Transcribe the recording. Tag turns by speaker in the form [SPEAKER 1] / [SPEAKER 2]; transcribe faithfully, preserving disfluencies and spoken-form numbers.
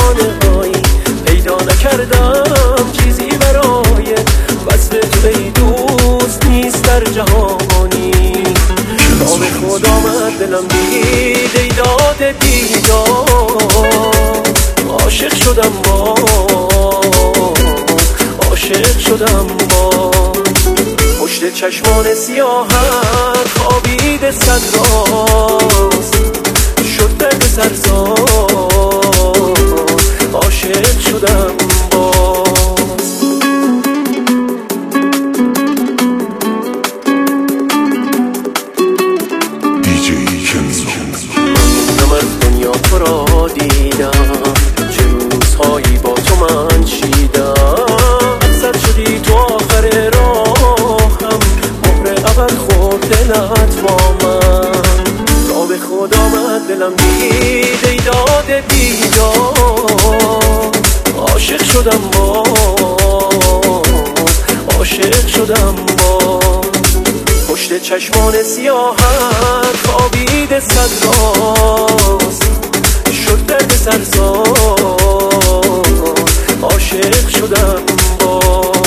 [SPEAKER 1] بهانه هایی پیدا نکردم چیزی برای وصل تو ای دوست نیست در جهانی. تا به خود آمد دلم دید ای داد دیدار، عاشق شدم با عاشق شدم با پشت چشمان سیاهت خوابیده صد راست شد درد سرزار عاشق شدم باز. من از دنیا تو را دیدم، چه روزهایی با تو من چیدم، اکثر شدی تو آخر راهم، مهر ابد خورد دلت با من. تا به خود آمد دلم دید ای داد دیدار، عاشق شدم باز عاشق شدم باز پشت چشمان سیاهت خوابیده صد راست شد درد سرزار عاشق شدم باز.